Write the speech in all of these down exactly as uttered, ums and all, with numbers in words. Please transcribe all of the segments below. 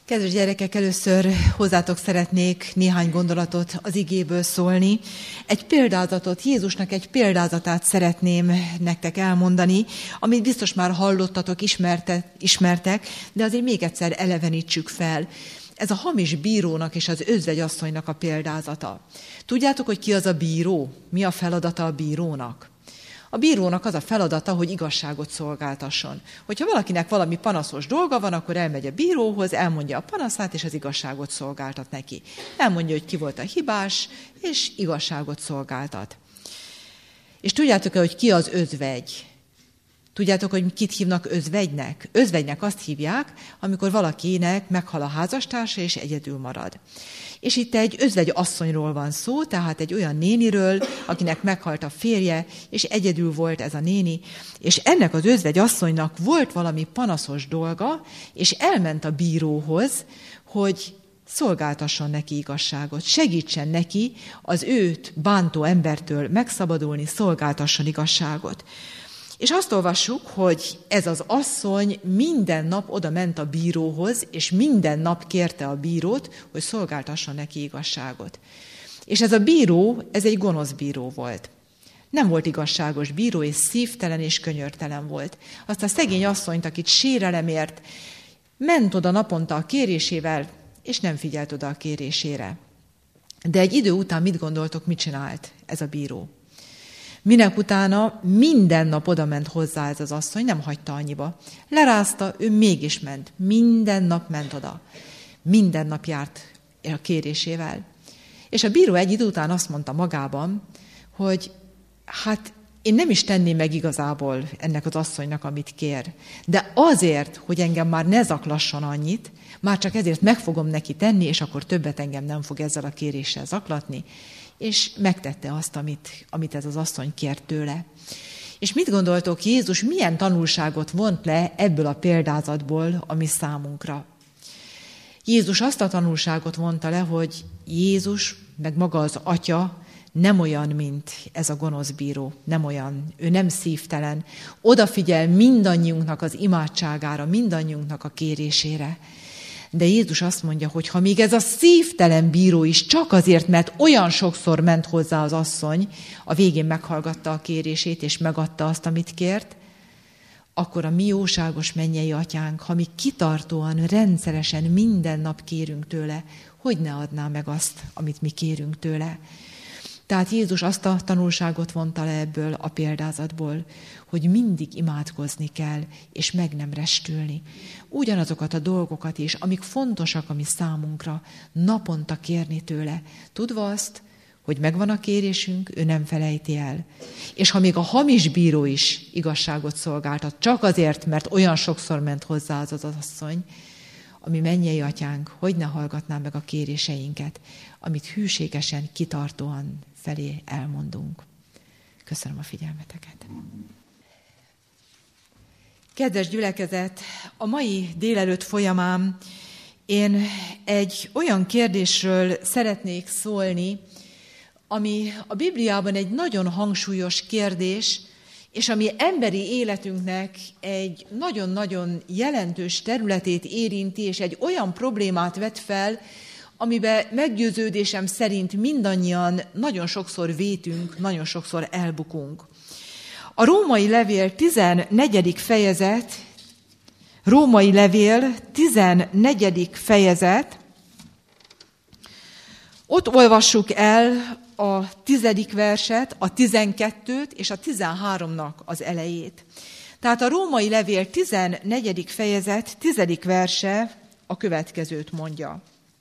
Kedves gyerekek, először hozzátok szeretnék néhány gondolatot az igéből szólni. Egy példázatot, Jézusnak egy példázatát szeretném nektek elmondani, amit biztos már hallottatok, ismerte, ismertek, de azért még egyszer elevenítsük fel. Ez a hamis bírónak és az özvegyasszonynak a példázata. Tudjátok, hogy ki az a bíró? Mi a feladata a bírónak? A bírónak az a feladata, hogy igazságot szolgáltasson. Hogyha valakinek valami panaszos dolga van, akkor elmegy a bíróhoz, elmondja a panaszát, és az igazságot szolgáltat neki. Elmondja, hogy ki volt a hibás, és igazságot szolgáltat. És tudjátok-e, hogy ki az özvegy? Tudjátok, hogy kit hívnak özvegynek? Özvegynek azt hívják, amikor valakinek meghal a házastársa, és egyedül marad. És itt egy özvegy asszonyról van szó, tehát egy olyan néniről, akinek meghalt a férje, és egyedül volt ez a néni, és ennek az özvegy asszonynak volt valami panaszos dolga, és elment a bíróhoz, hogy szolgáltasson neki igazságot, segítsen neki az őt bántó embertől megszabadulni, szolgáltasson igazságot. És azt olvassuk, hogy ez az asszony minden nap oda ment a bíróhoz, és minden nap kérte a bírót, hogy szolgáltasson neki igazságot. És ez a bíró, ez egy gonosz bíró volt. Nem volt igazságos bíró, és szívtelen és könyörtelen volt. Azt a szegény asszonyt, akit sérelemért, ment oda naponta a kérésével, és nem figyelt oda a kérésére. De egy idő után mit gondoltok, mit csinált ez a bíró? Minek utána minden nap oda ment hozzá ez az asszony, nem hagyta annyiba. Lerázta, ő mégis ment. Minden nap ment oda. Minden nap járt a kérésével. És a bíró egy idő után azt mondta magában, hogy hát én nem is tenném meg igazából ennek az asszonynak, amit kér. De azért, hogy engem már ne zaklasson annyit, már csak ezért meg fogom neki tenni, és akkor többet engem nem fog ezzel a kéréssel zaklatni. És megtette azt, amit, amit ez az asszony kért tőle. És mit gondoltok, Jézus milyen tanulságot vont le ebből a példázatból a mi számunkra? Jézus azt a tanulságot vonta le, hogy Jézus, meg maga az Atya nem olyan, mint ez a gonosz bíró, nem olyan, ő nem szívtelen, odafigyel mindannyiunknak az imádságára, mindannyiunknak a kérésére. De Jézus azt mondja, hogy ha még ez a szívtelen bíró is csak azért, mert olyan sokszor ment hozzá az asszony, a végén meghallgatta a kérését, és megadta azt, amit kért, akkor a mi jóságos mennyei atyánk, ha mi kitartóan, rendszeresen minden nap kérünk tőle, hogy ne adná meg azt, amit mi kérünk tőle. Tehát Jézus azt a tanulságot vonta le ebből a példázatból, hogy mindig imádkozni kell, és meg nem restülni. Ugyanazokat a dolgokat is, amik fontosak a mi számunkra, naponta kérni tőle, tudva azt, hogy megvan a kérésünk, ő nem felejti el. És ha még a hamis bíró is igazságot szolgáltat, csak azért, mert olyan sokszor ment hozzá az az asszony, ami mennyei atyánk, hogy ne hallgatná meg a kéréseinket, amit hűségesen, kitartóan felé elmondunk. Köszönöm a figyelmeteket. Kedves gyülekezet, a mai délelőtt folyamán én egy olyan kérdésről szeretnék szólni, ami a Bibliában egy nagyon hangsúlyos kérdés, és ami emberi életünknek egy nagyon-nagyon jelentős területét érinti, és egy olyan problémát vet fel, amiben meggyőződésem szerint mindannyian nagyon sokszor vétünk, nagyon sokszor elbukunk. A Római Levél tizennegyedik fejezet, Római Levél tizennegyedik fejezet, ott olvassuk el a tizedik verset, a tizenkettőt és a tizenháromnak az elejét. Tehát a Római Levél tizennegyedik fejezet, tizedik verse a következőt mondja.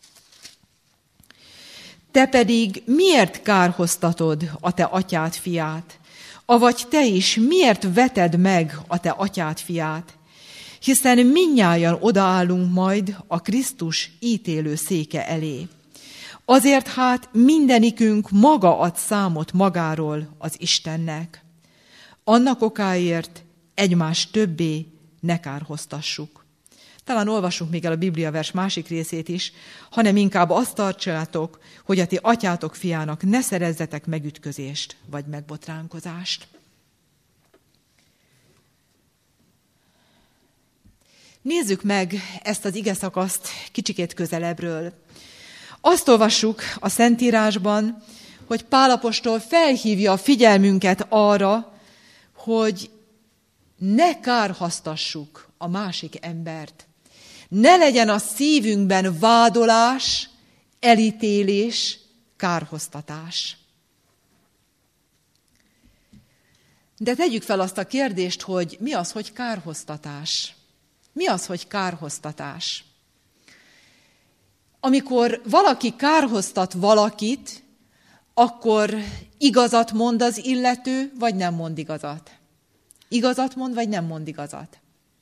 Te pedig miért kárhoztatod a te atyád fiát? Avagy te is miért veted meg a te atyád fiát? Hiszen mindnyájan odaállunk majd a Krisztus ítélő széke elé. Azért hát mindenikünk maga ad számot magáról az Istennek. Annak okáért egymást többé ne kárhoztassuk. Talán olvassuk még el a Bibliavers másik részét is, hanem inkább azt tartsátok, hogy a ti atyátok fiának ne szerezzetek megütközést vagy megbotránkozást. Nézzük meg ezt az igeszakaszt kicsikét közelebbről. Azt olvassuk a Szentírásban, hogy Pál apostol felhívja a figyelmünket arra, hogy ne kárhoztassuk a másik embert. Ne legyen a szívünkben vádolás, elítélés, kárhoztatás. De tegyük fel azt a kérdést, hogy mi az, hogy kárhoztatás? Mi az, hogy kárhoztatás? Amikor valaki kárhoztat valakit, akkor igazat mond az illető, vagy nem mond igazat? Igazat mond, vagy nem mond igazat?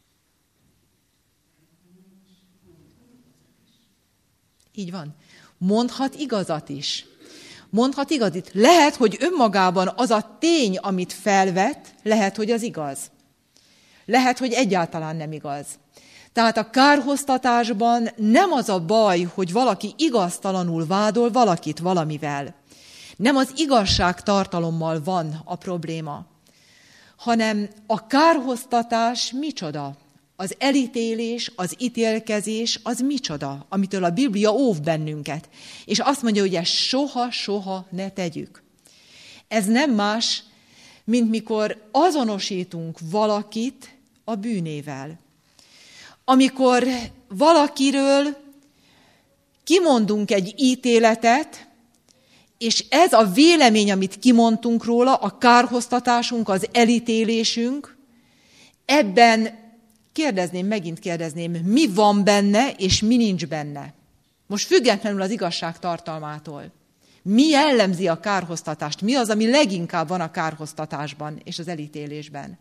Így van. Mondhat igazat is. Mondhat igazit. Lehet, hogy önmagában az a tény, amit felvet, lehet, hogy az igaz. Lehet, hogy egyáltalán nem igaz. Tehát a kárhoztatásban nem az a baj, hogy valaki igaztalanul vádol valakit valamivel. Nem az igazság tartalommal van a probléma, hanem a kárhoztatás micsoda? Az elítélés, az ítélkezés, az micsoda, amitől a Biblia óv bennünket. És azt mondja, hogy ezt soha-soha ne tegyük. Ez nem más, mint mikor azonosítunk valakit a bűnével. Amikor valakiről kimondunk egy ítéletet, és ez a vélemény, amit kimondtunk róla, a kárhoztatásunk, az elítélésünk, ebben kérdezném, megint kérdezném, mi van benne, és mi nincs benne. Most függetlenül az igazság tartalmától. Mi jellemzi a kárhoztatást? Mi az, ami leginkább van a kárhoztatásban és az elítélésben?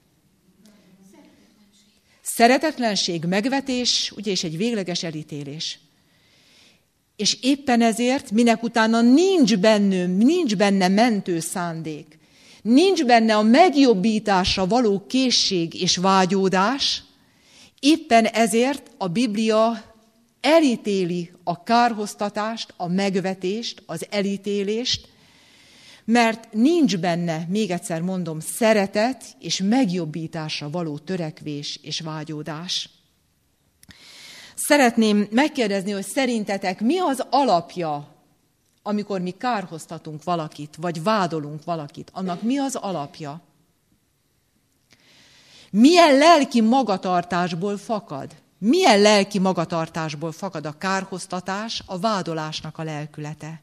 Szeretetlenség, megvetés, ugye, és egy végleges elítélés. És éppen ezért, minek utána nincs benne, nincs benne mentő szándék, nincs benne a megjobbításra való készség és vágyódás, éppen ezért a Biblia elítéli a kárhoztatást, a megvetést, az elítélést, mert nincs benne, még egyszer mondom, szeretet és megjobbításra való törekvés és vágyódás. Szeretném megkérdezni, hogy szerintetek mi az alapja, amikor mi kárhoztatunk valakit, vagy vádolunk valakit, annak mi az alapja? Milyen lelki magatartásból fakad? Milyen lelki magatartásból fakad a kárhoztatás, a vádolásnak a lelkülete?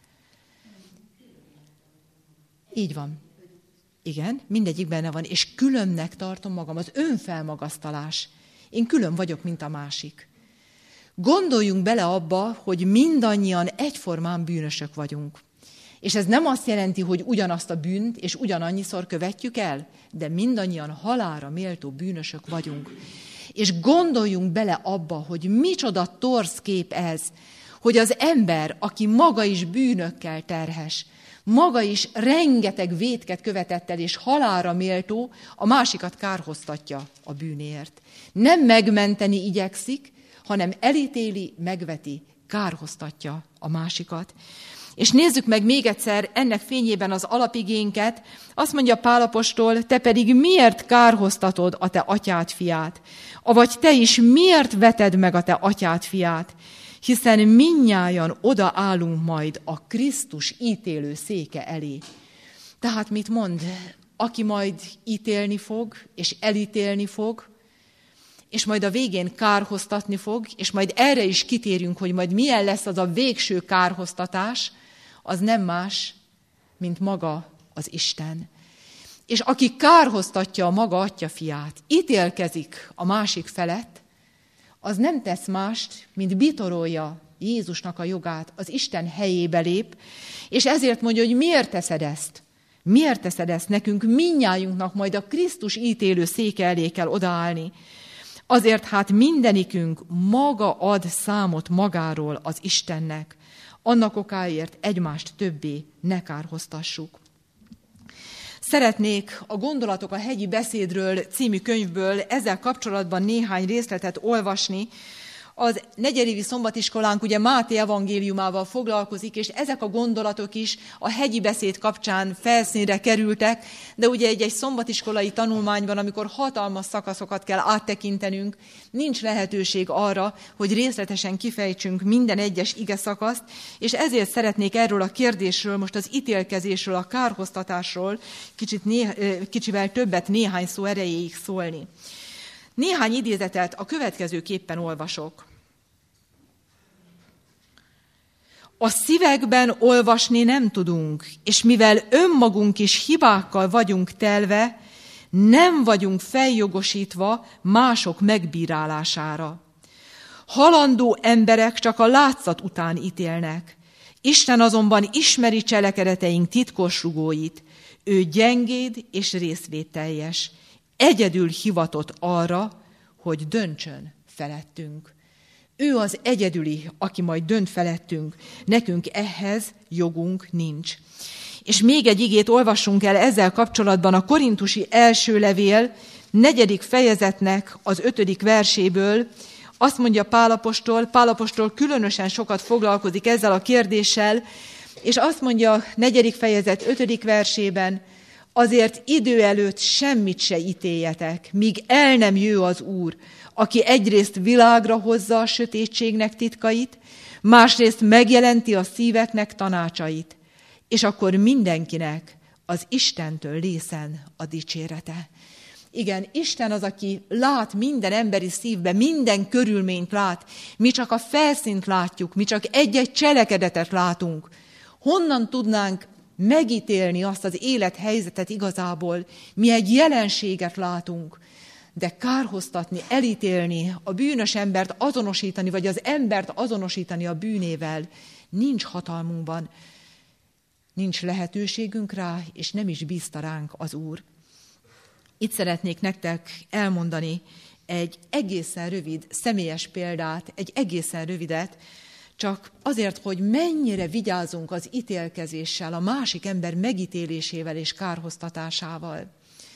Így van. Igen, mindegyik benne van, és különnek tartom magam, az önfelmagasztalás. Én külön vagyok, mint a másik. Gondoljunk bele abba, hogy mindannyian egyformán bűnösök vagyunk. És ez nem azt jelenti, hogy ugyanazt a bűnt és ugyanannyiszor követjük el, de mindannyian halálra méltó bűnösök vagyunk. És gondoljunk bele abba, hogy micsoda torz kép ez, hogy az ember, aki maga is bűnökkel terhes, maga is rengeteg vétket követett el, és halálra méltó, a másikat kárhoztatja a bűnért. Nem megmenteni igyekszik, hanem elítéli, megveti, kárhoztatja a másikat. És nézzük meg még egyszer ennek fényében az alapigénket. Azt mondja Pál apostol, te pedig miért kárhoztatod a te atyád fiát? Avagy te is miért veted meg a te atyád fiát? Hiszen mindnyájan odaállunk majd a Krisztus ítélő széke elé. Tehát mit mond? Aki majd ítélni fog, és elítélni fog, és majd a végén kárhoztatni fog, és majd erre is kitérünk, hogy majd milyen lesz az a végső kárhoztatás, az nem más, mint maga az Isten. És aki kárhoztatja a maga atya fiát, ítélkezik a másik felett, az nem tesz mást, mint bitorolja Jézusnak a jogát, az Isten helyébe lép, és ezért mondja, hogy miért teszed ezt? Miért teszed ezt? Nekünk mindnyájunknak majd a Krisztus ítélő széke elé kell odaállni. Azért hát mindenikünk maga ad számot magáról az Istennek, annak okáért egymást többé ne kárhoztassuk. Szeretnék a Gondolatok a hegyi beszédről című könyvből ezzel kapcsolatban néhány részletet olvasni, Az negyedévi szombatiskolánk ugye Máté evangéliumával foglalkozik, és ezek a gondolatok is a hegyi beszéd kapcsán felszínre kerültek, de ugye egy-egy szombatiskolai tanulmányban, amikor hatalmas szakaszokat kell áttekintenünk, nincs lehetőség arra, hogy részletesen kifejtsünk minden egyes ige szakaszt, és ezért szeretnék erről a kérdésről, most az ítélkezésről, a kárhoztatásról kicsit né- kicsivel többet néhány szó erejéig szólni. Néhány idézetet a következőképpen olvasok. A szívekben olvasni nem tudunk, és mivel önmagunk is hibákkal vagyunk telve, nem vagyunk feljogosítva mások megbírálására. Halandó emberek csak a látszat után ítélnek. Isten azonban ismeri cselekedeteink titkos rugóit. Ő gyengéd és részvételjes. Egyedül hivatott arra, hogy döntsön felettünk. Ő az egyedüli, aki majd dönt felettünk. Nekünk ehhez jogunk nincs. És még egy igét olvassunk el ezzel kapcsolatban a korintusi első levél negyedik fejezetnek az ötödik verséből. Azt mondja Pál apostol, Pál apostol különösen sokat foglalkozik ezzel a kérdéssel, és azt mondja a negyedik fejezet ötödik versében, azért idő előtt semmit se ítéljetek, míg el nem jő az Úr, aki egyrészt világra hozza a sötétségnek titkait, másrészt megjelenti a szíveknek tanácsait, és akkor mindenkinek az Istentől lészen a dicsérete. Igen, Isten az, aki lát minden emberi szívbe, minden körülményt lát. Mi csak a felszínt látjuk, mi csak egy-egy cselekedetet látunk. Honnan tudnánk megítélni azt az élethelyzetet igazából? Mi egy jelenséget látunk, de kárhoztatni, elítélni, a bűnös embert azonosítani, vagy az embert azonosítani a bűnével, nincs hatalmunkban, nincs lehetőségünk rá, és nem is bízta ránk az Úr. Itt szeretnék nektek elmondani egy egészen rövid, személyes példát, egy egészen rövidet, csak azért, hogy mennyire vigyázunk az ítélkezéssel, a másik ember megítélésével és kárhoztatásával.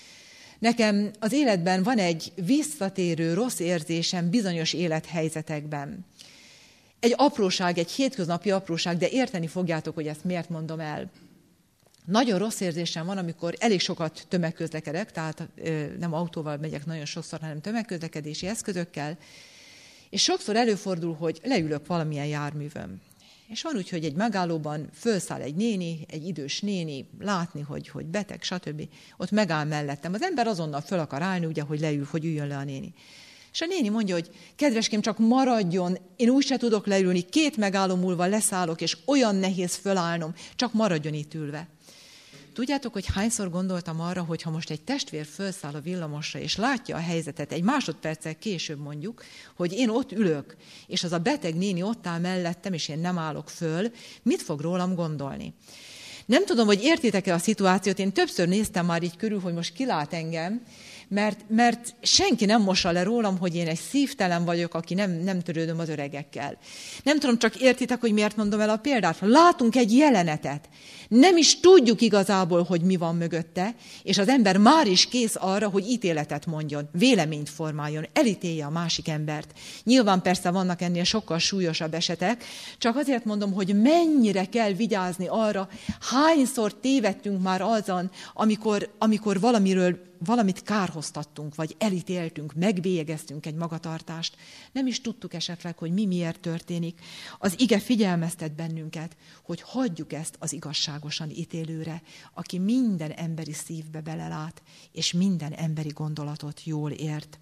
Nekem az életben van egy visszatérő rossz érzésem bizonyos élethelyzetekben. Egy apróság, egy hétköznapi apróság, de érteni fogjátok, hogy ezt miért mondom el. Nagyon rossz érzésem van, amikor elég sokat tömegközlekedek, tehát nem autóval megyek nagyon sokszor, hanem tömegközlekedési eszközökkel, és sokszor előfordul, hogy leülök valamilyen járművön. És van úgy, hogy egy megállóban fölszáll egy néni, egy idős néni, látni, hogy, hogy beteg, stb. Ott megáll mellettem. Az ember azonnal föl akar állni, ugye, hogy leül, hogy üljön le a néni. És a néni mondja, hogy kedveském, csak maradjon, én úgyse tudok leülni, két megálló múlva leszállok, és olyan nehéz fölállnom, csak maradjon itt ülve. Tudjátok, hogy hányszor gondoltam arra, hogy ha most egy testvér fölszáll a villamosra, és látja a helyzetet egy másodperccel később mondjuk, hogy én ott ülök, és az a beteg néni ott áll mellettem, és én nem állok föl, mit fog rólam gondolni? Nem tudom, hogy értitek-e a szituációt, én többször néztem már így körül, hogy most kilát engem, mert, mert senki nem mossa le rólam, hogy én egy szívtelen vagyok, aki nem, nem törődöm az öregekkel. Nem tudom, csak értitek, hogy miért mondom el a példát. Látunk egy jelenetet, nem is tudjuk igazából, hogy mi van mögötte, és az ember már is kész arra, hogy ítéletet mondjon, véleményt formáljon, elítélje a másik embert. Nyilván persze vannak ennél sokkal súlyosabb esetek, csak azért mondom, hogy mennyire kell vigyázni arra, hányszor tévedtünk már azon, amikor, amikor valamiről valamit kárhoztattunk, vagy elítéltünk, megbélyegeztünk egy magatartást. Nem is tudtuk esetleg, hogy mi miért történik. Az ige figyelmeztet bennünket, hogy hagyjuk ezt az igazságosan ítélőre, aki minden emberi szívbe belelát, és minden emberi gondolatot jól ért.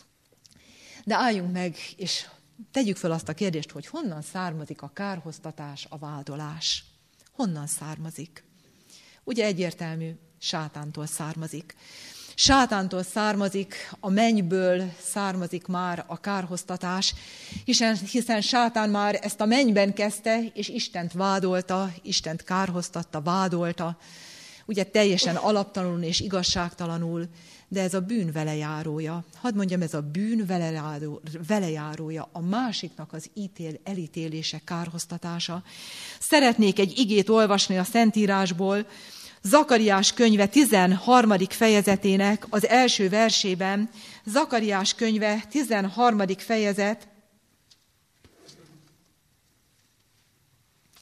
De álljunk meg, és tegyük fel azt a kérdést, hogy honnan származik a kárhoztatás, a vádolás. Honnan származik? Ugye egyértelmű, sátántól származik. Sátántól származik, a mennyből származik már a kárhoztatás, hiszen, hiszen sátán már ezt a mennyben kezdte, és Istent vádolta, Istent kárhoztatta, vádolta, ugye teljesen alaptalanul és igazságtalanul, de ez a bűn velejárója. Hadd mondjam, ez a bűn velejárója, a másiknak az ítél, elítélése, kárhoztatása. Szeretnék egy igét olvasni a Szentírásból, Zakariás könyve tizenharmadik fejezetének az első versében, Zakariás könyve tizenharmadik fejezet,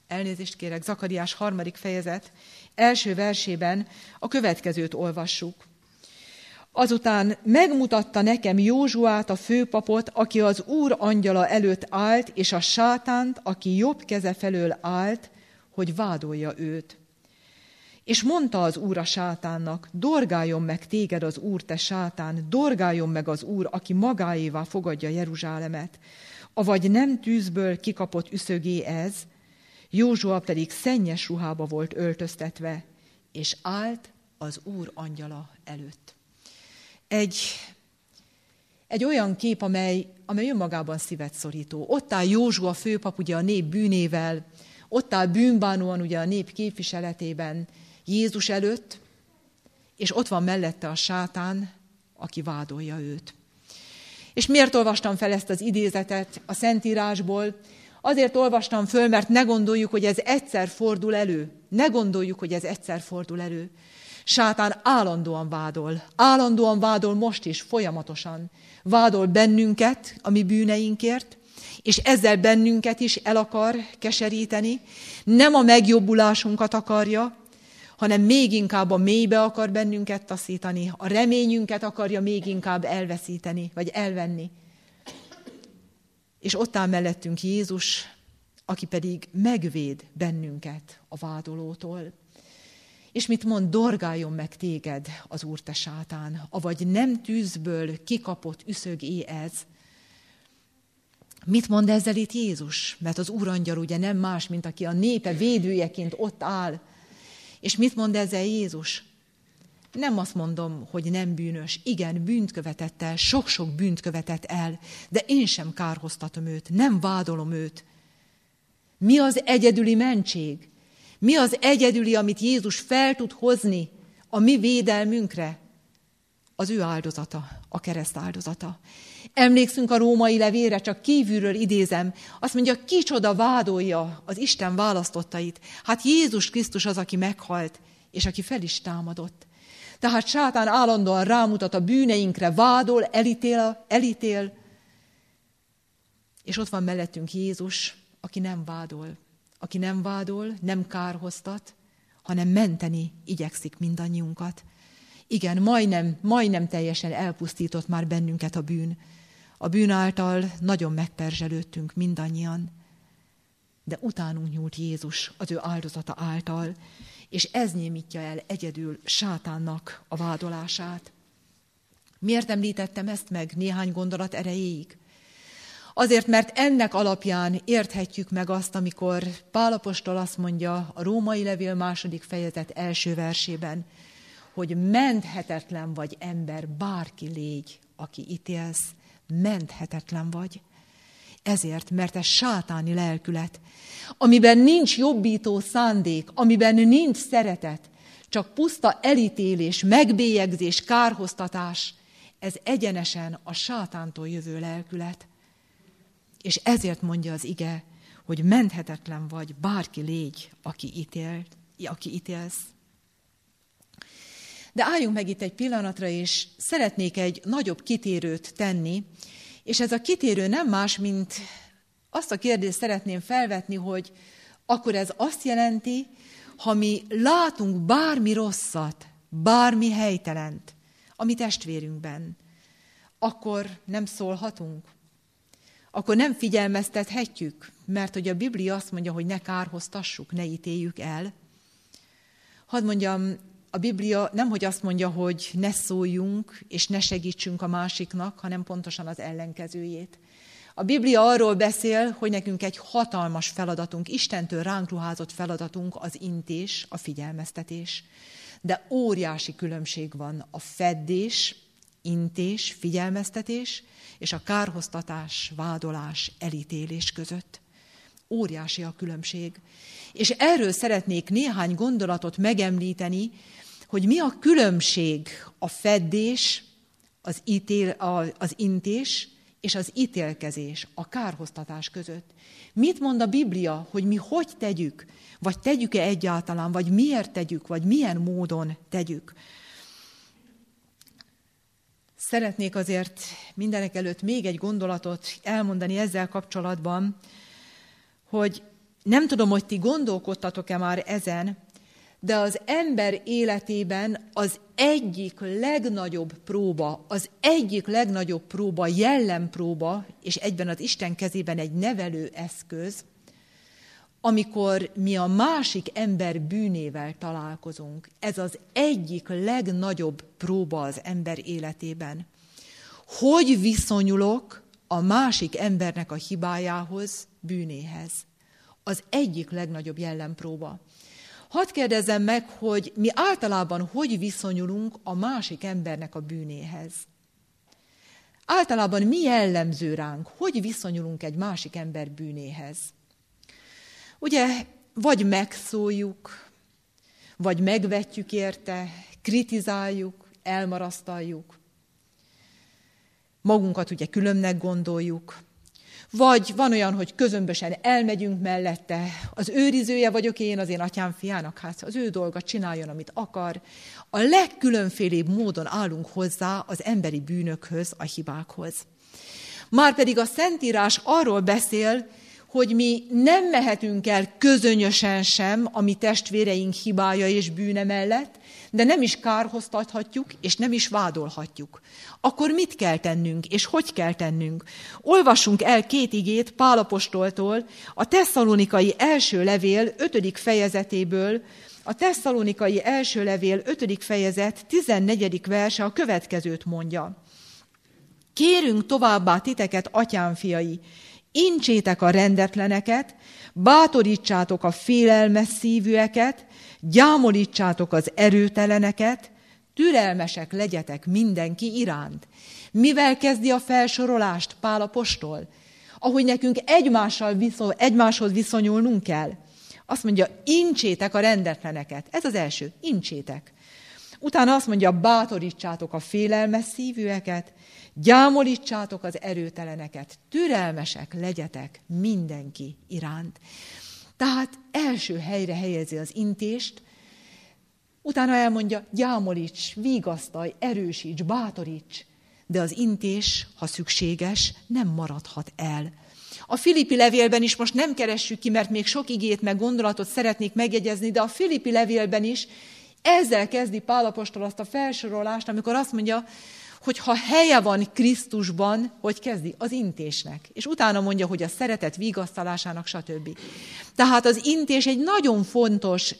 elnézést kérek, Zakariás harmadik fejezet, első versében a következőt olvassuk. Azután megmutatta nekem Józsuát, a főpapot, aki az Úr angyala előtt állt, és a sátánt, aki jobb keze felől állt, hogy vádolja őt. És mondta az Úr a sátánnak, dorgáljon meg téged az Úr, te sátán, dorgáljon meg az Úr, aki magáévá fogadja Jeruzsálemet. Avagy nem tűzből kikapott üszögé ez, Józsua pedig szennyes ruhába volt öltöztetve, és állt az Úr angyala előtt. Egy, egy olyan kép, amely, amely önmagában szívet szorító. Ott áll Józsua főpap ugye a nép bűnével, ott áll bűnbánóan ugye a nép képviseletében Jézus előtt, és ott van mellette a sátán, aki vádolja őt. És miért olvastam fel ezt az idézetet a Szentírásból? Azért olvastam föl, mert ne gondoljuk, hogy ez egyszer fordul elő. Ne gondoljuk, hogy ez egyszer fordul elő. Sátán állandóan vádol. Állandóan vádol most is, folyamatosan. Vádol bennünket a mi bűneinkért, és ezzel bennünket is el akar keseríteni. Nem a megjobbulásunkat akarja, hanem még inkább a mélybe akar bennünket taszítani. A reményünket akarja még inkább elveszíteni, vagy elvenni. És ott áll mellettünk Jézus, aki pedig megvéd bennünket a vádolótól. És mit mond, dorgáljon meg téged az Úr, te sátán, avagy nem tűzből kikapott üszögé ez. Mit mond ezzel itt Jézus? Mert az úrangyal ugye nem más, mint aki a népe védőjeként ott áll. És mit mond ezzel Jézus? Nem azt mondom, hogy nem bűnös. Igen, bűnt követett el, sok-sok bűnt követett el, de én sem kárhoztatom őt, nem vádolom őt. Mi az egyedüli mentség? Mi az egyedüli, amit Jézus fel tud hozni a mi védelmünkre? Az ő áldozata, a kereszt áldozata. Emlékszünk a római levélre, csak kívülről idézem, azt mondja, kicsoda vádolja az Isten választottait. Hát Jézus Krisztus az, aki meghalt, és aki fel is támadott. Tehát sátán állandóan rámutat a bűneinkre, vádol, elítél, elítél, és ott van mellettünk Jézus, aki nem vádol, aki nem vádol, nem kárhoztat, hanem menteni igyekszik mindannyiunkat. Igen, majdnem, majdnem teljesen elpusztított már bennünket a bűn. A bűn által nagyon megperzselődtünk mindannyian, de utánunk nyúlt Jézus az ő áldozata által, és ez némítja el egyedül sátánnak a vádolását. Miért említettem ezt meg néhány gondolat erejéig? Azért, mert ennek alapján érthetjük meg azt, amikor Pál apostol azt mondja a római levél második fejezet első versében, hogy menthetetlen vagy ember, bárki légy, aki ítélsz, menthetetlen vagy. Ezért, mert ez sátáni lelkület, amiben nincs jobbító szándék, amiben nincs szeretet, csak puszta elítélés, megbélyegzés, kárhoztatás, ez egyenesen a sátántól jövő lelkület. És ezért mondja az ige, hogy menthetetlen vagy, bárki légy, aki, ítél, aki ítélsz. De álljunk meg itt egy pillanatra, és szeretnék egy nagyobb kitérőt tenni, és ez a kitérő nem más, mint azt a kérdést szeretném felvetni, hogy akkor ez azt jelenti, ha mi látunk bármi rosszat, bármi helytelent a mi testvérünkben, akkor nem szólhatunk? Akkor nem figyelmeztethetjük, mert hogy a Biblia azt mondja, hogy ne kárhoztassuk, ne ítéljük el. Hadd mondjam, a Biblia nemhogy azt mondja, hogy ne szóljunk és ne segítsünk a másiknak, hanem pontosan az ellenkezőjét. A Biblia arról beszél, hogy nekünk egy hatalmas feladatunk, Istentől ránk ruházott feladatunk az intés, a figyelmeztetés. De óriási különbség van a feddés, intés, figyelmeztetés és a kárhoztatás, vádolás, elítélés között. Óriási a különbség. És erről szeretnék néhány gondolatot megemlíteni, hogy mi a különbség a feddés, az, ítél, az intés és az ítélkezés, a kárhoztatás között. Mit mond a Biblia, hogy mi hogy tegyük, vagy tegyük-e egyáltalán, vagy miért tegyük, vagy milyen módon tegyük. Szeretnék azért mindenek előtt még egy gondolatot elmondani ezzel kapcsolatban, hogy Nem tudom, hogy ti gondolkodtatok-e már ezen, de az ember életében az egyik legnagyobb próba, az egyik legnagyobb próba, jellempróba, és egyben az Isten kezében egy nevelő eszköz, amikor mi a másik ember bűnével találkozunk. Ez az egyik legnagyobb próba az ember életében. Hogy viszonyulok a másik embernek a hibájához, bűnéhez? Az egyik legnagyobb jellempróba. Hadd kérdezzem meg, hogy mi általában hogy viszonyulunk a másik embernek a bűnéhez. Általában mi jellemző ránk, hogy viszonyulunk egy másik ember bűnéhez. Ugye, vagy megszóljuk, vagy megvetjük érte, kritizáljuk, elmarasztaljuk. Magunkat ugye különnek gondoljuk. Vagy van olyan, hogy közömbösen elmegyünk mellette, az őrizője vagyok én az én atyám fiának, hát az ő dolga, csináljon, amit akar. A legkülönfélébb módon állunk hozzá az emberi bűnökhöz, a hibákhoz. Márpedig a Szentírás arról beszél, hogy mi nem mehetünk el közönösen sem a mi testvéreink hibája és bűne mellett, de nem is kárhoztathatjuk, és nem is vádolhatjuk. Akkor mit kell tennünk, és hogy kell tennünk? Olvassunk el két igét Pál apostoltól, a Tesszalonikai első levél ötödik fejezetéből, a Tesszalonikai első levél ötödik fejezet tizennegyedik verse a következőt mondja. Kérünk továbbá titeket, atyám fiai, intsétek a rendetleneket, bátorítsátok a félelmes szívűeket, gyámolítsátok az erőteleneket, türelmesek legyetek mindenki iránt. Mivel kezdi a felsorolást Pál apostol? Ahogy nekünk egymással viszony, egymáshoz viszonyulnunk kell. Azt mondja, intsétek a rendetleneket. Ez az első, intsétek. Utána azt mondja, bátorítsátok a félelmes szívűeket, gyámolítsátok az erőteleneket, türelmesek legyetek mindenki iránt. Tehát első helyre helyezi az intést, utána elmondja, gyámolíts, vigasztalj, erősíts, bátoríts, de az intés, ha szükséges, nem maradhat el. A Filippi levélben is most nem keressük ki, mert még sok igét meg gondolatot szeretnék megjegyezni, de a Filippi levélben is ezzel kezdi Pál apostol azt a felsorolást, amikor azt mondja, hogy ha helye van Krisztusban, hogy kezdi? Az intésnek. És utána mondja, hogy a szeretet vigasztalásának, stb. Tehát az intés egy nagyon fontos,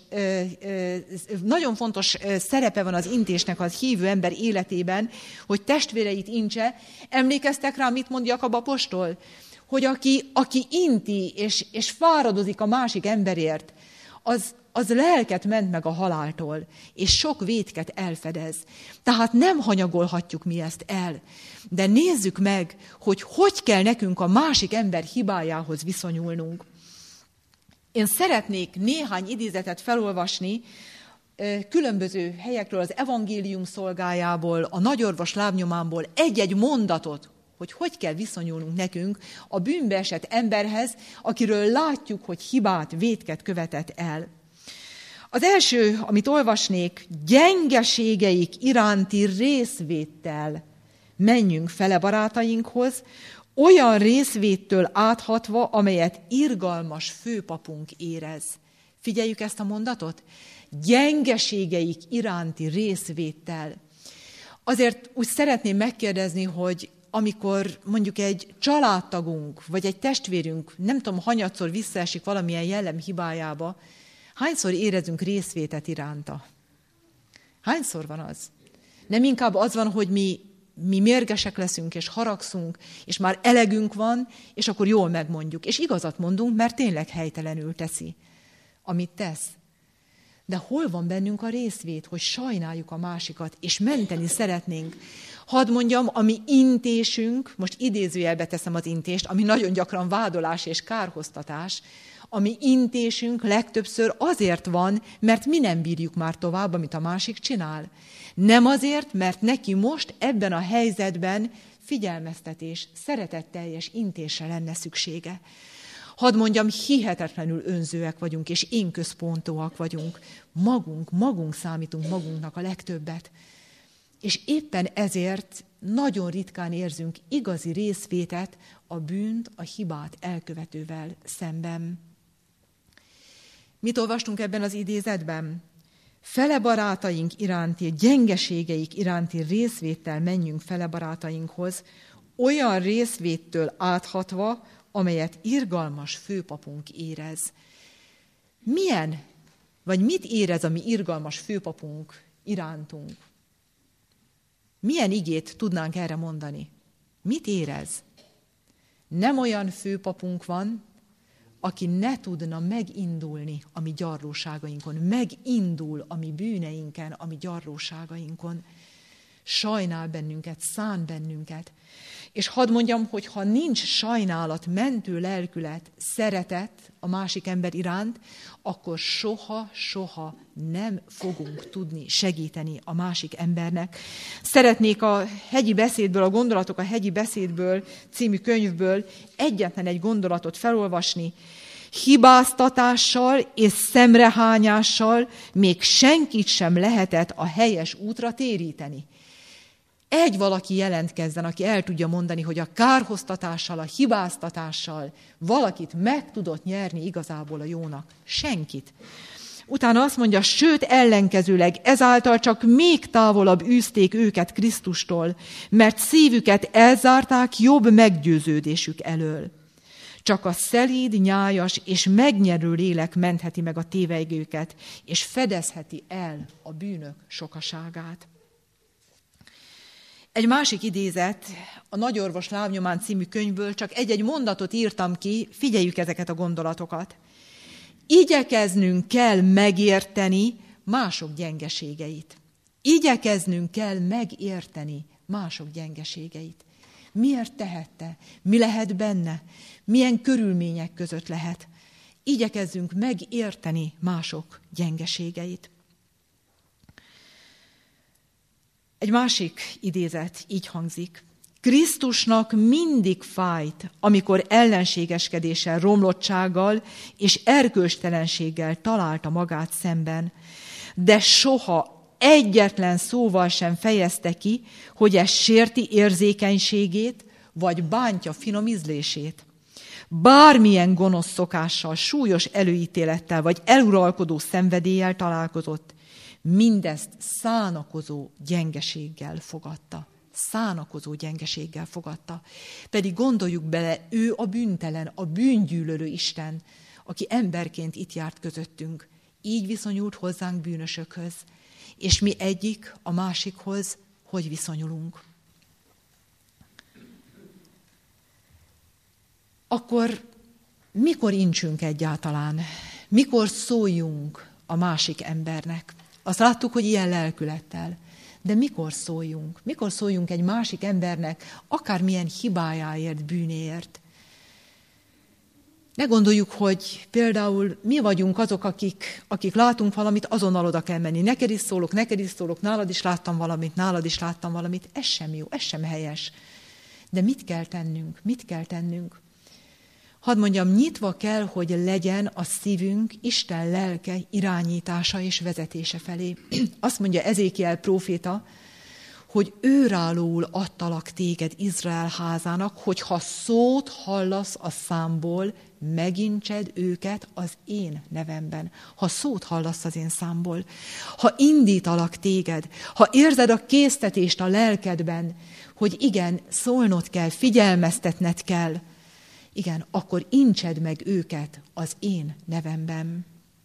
nagyon fontos szerepe van az intésnek az hívő ember életében, hogy testvéreit intse. Emlékeztek rá, mit mond Jakab apostol? Hogy aki, aki inti és, és fáradozik a másik emberért, az, az lelket ment meg a haláltól, és sok vétket elfedez. Tehát nem hanyagolhatjuk mi ezt el. De nézzük meg, hogy hogy kell nekünk a másik ember hibájához viszonyulnunk. Én szeretnék néhány idézetet felolvasni különböző helyekről, az evangélium szolgájából, a nagyorvos lábnyomából, egy-egy mondatot, hogy hogy kell viszonyulnunk nekünk a bűnbe esett emberhez, akiről látjuk, hogy hibát, vétket követett el. Az első, amit olvasnék, gyengeségeik iránti részvéttel menjünk fele barátainkhoz, olyan részvéttől áthatva, amelyet irgalmas főpapunk érez. Figyeljük ezt a mondatot? Gyengeségeik iránti részvéttel. Azért úgy szeretném megkérdezni, hogy amikor mondjuk egy családtagunk, vagy egy testvérünk, nem tudom, hanyatszor visszaesik valamilyen jellem hibájába, hányszor érezünk részvétet iránta? Hányszor van az? Nem inkább az van, hogy mi, mi mérgesek leszünk, és haragszunk, és már elegünk van, és akkor jól megmondjuk. És igazat mondunk, mert tényleg helytelenül teszi, amit tesz. De hol van bennünk a részvét, hogy sajnáljuk a másikat, és menteni szeretnénk? Hadd mondjam, a mi intésünk, most idézőjelbe teszem az intést, ami nagyon gyakran vádolás és kárhoztatás, a mi intésünk legtöbbször azért van, mert mi nem bírjuk már tovább, amit a másik csinál. Nem azért, mert neki most ebben a helyzetben figyelmeztetés, szeretetteljes intésre lenne szüksége. Hadd mondjam, hihetetlenül önzőek vagyunk, és én központúak vagyunk. Magunk, magunk számítunk magunknak a legtöbbet. És éppen ezért nagyon ritkán érzünk igazi részvétet a bűnt, a hibát elkövetővel szemben. Mit olvastunk ebben az idézetben? Fele barátaink iránti, gyengeségeik iránti részvéttel menjünk fele barátainkhoz, olyan részvéttől áthatva, amelyet irgalmas főpapunk érez. Milyen, vagy mit érez a mi irgalmas főpapunk irántunk? Milyen igét tudnánk erre mondani? Mit érez? Nem olyan főpapunk van, aki ne tudna megindulni a mi gyarlóságainkon, megindul a mi bűneinken, a mi gyarlóságainkon. Sajnál bennünket, szán bennünket. És hadd mondjam, hogy ha nincs sajnálat, mentő lelkület, szeretet a másik ember iránt, akkor soha, soha nem fogunk tudni segíteni a másik embernek. Szeretnék a hegyi beszédből, a Gondolatok a hegyi beszédből című könyvből egyetlen egy gondolatot felolvasni. Hibáztatással és szemrehányással még senkit sem lehetett a helyes útra téríteni. Egy valaki jelentkezzen, aki el tudja mondani, hogy a kárhoztatással, a hibáztatással valakit meg tudott nyerni igazából a jónak. Senkit. Utána azt mondja, sőt ellenkezőleg ezáltal csak még távolabb űzték őket Krisztustól, mert szívüket elzárták jobb meggyőződésük elől. Csak a szelíd, nyájas és megnyerő lélek mentheti meg a tévegőket, és fedezheti el a bűnök sokaságát. Egy másik idézet, a Nagyorvos lábnyomán című könyvből, csak egy-egy mondatot írtam ki, figyeljük ezeket a gondolatokat. Igyekeznünk kell megérteni mások gyengeségeit. Igyekeznünk kell megérteni mások gyengeségeit. Miért tehette? Mi lehet benne? Milyen körülmények között lehet? Igyekezzünk megérteni mások gyengeségeit. Egy másik idézet így hangzik. Krisztusnak mindig fájt, amikor ellenségeskedéssel, romlottsággal és erkölcstelenséggel találta magát szemben, de soha egyetlen szóval sem fejezte ki, hogy ez sérti érzékenységét, vagy bántja finom ízlését. Bármilyen gonosz szokással, súlyos előítélettel, vagy eluralkodó szenvedéllyel találkozott, mindezt szánakozó gyengeséggel fogadta. Szánakozó gyengeséggel fogadta. Pedig gondoljuk bele, ő a bűntelen, a bűngyűlölő Isten, aki emberként itt járt közöttünk. Így viszonyult hozzánk bűnösökhöz. És mi egyik a másikhoz hogy viszonyulunk. Akkor mikor intsünk egyáltalán? Mikor szóljunk a másik embernek? Azt láttuk, hogy ilyen lelkülettel. De mikor szóljunk? Mikor szóljunk egy másik embernek, akármilyen hibájáért, bűnéért? Ne gondoljuk, hogy például mi vagyunk azok, akik, akik látunk valamit, azonnal oda kell menni. Neked is szólok, neked is szólok, nálad is láttam valamit, nálad is láttam valamit. Ez sem jó, ez sem helyes. De mit kell tennünk? Mit kell tennünk? Hadd mondjam, nyitva kell, hogy legyen a szívünk Isten lelke irányítása és vezetése felé. Azt mondja Ezékiel próféta, hogy őrálóul adtalak téged Izrael házának, hogy ha szót hallasz a számból, megintsed őket az én nevemben. Ha szót hallasz az én számból, ha indítalak téged, ha érzed a késztetést a lelkedben, hogy igen, szólnod kell, figyelmeztetned kell, igen, akkor intsed meg őket az én nevemben.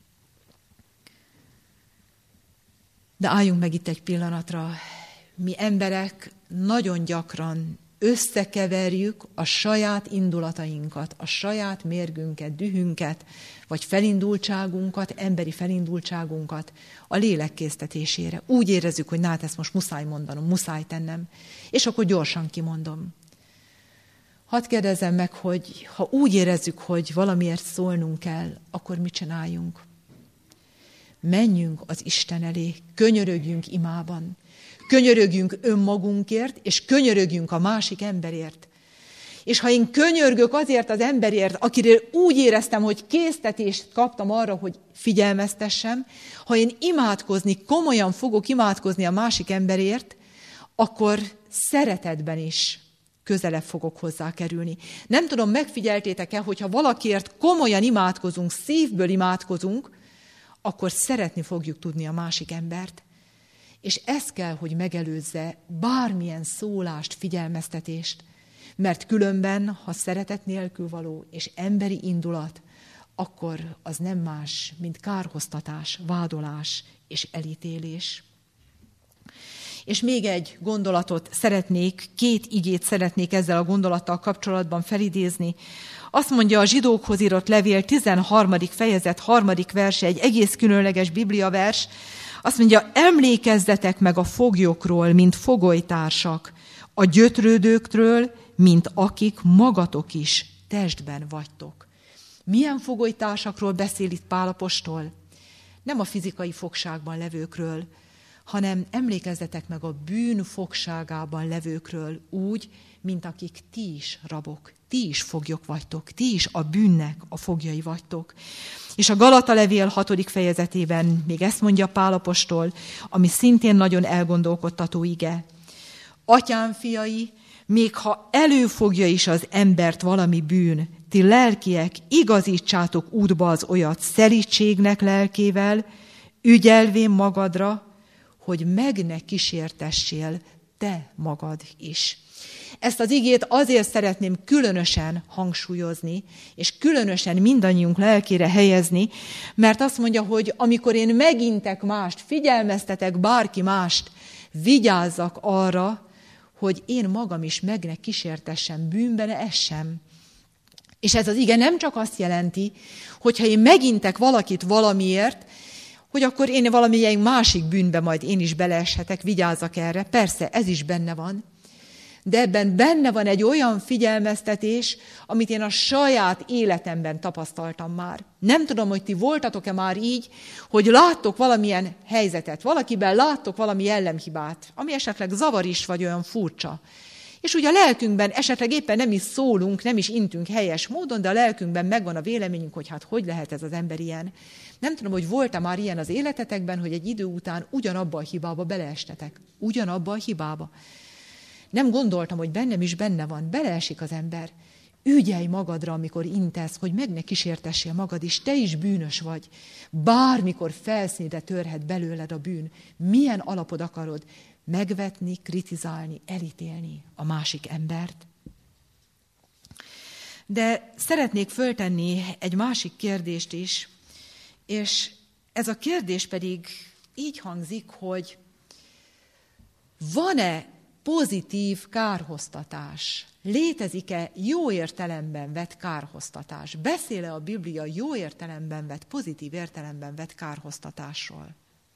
De álljunk meg itt egy pillanatra. Mi emberek nagyon gyakran összekeverjük a saját indulatainkat, a saját mérgünket, dühünket, vagy felindultságunkat, emberi felindultságunkat a lélek késztetésére. Úgy érezzük, hogy na, hát ezt most muszáj mondanom, muszáj tennem, és akkor gyorsan kimondom. Hadd kérdezzem meg, hogy ha úgy érezzük, hogy valamiért szólnunk kell, akkor mit csináljunk? Menjünk az Isten elé, könyörögjünk imában, könyörögjünk önmagunkért, és könyörögjünk a másik emberért. És ha én könyörgök azért az emberért, akiről úgy éreztem, hogy késztetést kaptam arra, hogy figyelmeztessem, ha én imádkozni, komolyan fogok imádkozni a másik emberért, akkor szeretetben is közelebb fogok hozzá kerülni. Nem tudom, megfigyeltétek-e, hogyha valakiért komolyan imádkozunk, szívből imádkozunk, akkor szeretni fogjuk tudni a másik embert. És ez kell, hogy megelőzze bármilyen szólást, figyelmeztetést, mert különben, ha szeretet nélkül való és emberi indulat, akkor az nem más, mint kárhoztatás, vádolás és elítélés. És még egy gondolatot szeretnék, két igét szeretnék ezzel a gondolattal kapcsolatban felidézni. Azt mondja a Zsidókhoz írott levél tizenharmadik fejezet harmadik verse, egy egész különleges bibliavers. Azt mondja, emlékezzetek meg a foglyokról, mint fogolytársak, a gyötrődőktről, mint akik magatok is testben vagytok. Milyen fogolytársakról beszél itt Pál apostol? Nem a fizikai fogságban levőkről, hanem emlékezzetek meg a bűn fogságában levőkről úgy, mint akik ti is rabok, ti is foglyok vagytok, ti is a bűnnek a foglyai vagytok. És a Galata levél hatodik fejezetében még ezt mondja Pál apostol, ami szintén nagyon elgondolkodtató ige. Atyám fiai, még ha előfogja is az embert valami bűn, ti lelkiek, igazítsátok útba az olyat szelídségnek lelkével, ügyelvén magadra, hogy meg ne kísértessél te magad is. Ezt az igét azért szeretném különösen hangsúlyozni, és különösen mindannyiunk lelkére helyezni, mert azt mondja, hogy amikor én megintek mást, figyelmeztetek bárki mást, vigyázzak arra, hogy én magam is meg ne kísértessem, bűnbe ne essem. És ez az ige nem csak azt jelenti, hogyha én megintek valakit valamiért, hogy akkor én valamilyen másik bűnbe majd én is beleeshetek, vigyázzak erre. Persze, ez is benne van. De ebben benne van egy olyan figyelmeztetés, amit én a saját életemben tapasztaltam már. Nem tudom, hogy ti voltatok-e már így, hogy láttok valamilyen helyzetet, valakiben láttok valami jellemhibát, ami esetleg zavar is, vagy olyan furcsa. És ugye a lelkünkben esetleg éppen nem is szólunk, nem is intünk helyes módon, de a lelkünkben megvan a véleményünk, hogy hát hogy lehet ez az ember ilyen. Nem tudom, hogy volt-e már ilyen az életetekben, hogy egy idő után ugyanabba a hibába beleestetek. Ugyanabba a hibába. Nem gondoltam, hogy bennem is benne van. Beleesik az ember. Ügyelj magadra, amikor intesz, hogy meg ne kísértessél magad is. Te is bűnös vagy. Bármikor felszínre törhet belőled a bűn. Milyen alapod akarod megvetni, kritizálni, elítélni a másik embert? De szeretnék föltenni egy másik kérdést is, és ez a kérdés pedig így hangzik, hogy van-e pozitív kárhoztatás? Létezik-e jó értelemben vett kárhoztatás? Beszél-e a Biblia jó értelemben vett, pozitív értelemben vett kárhoztatásról?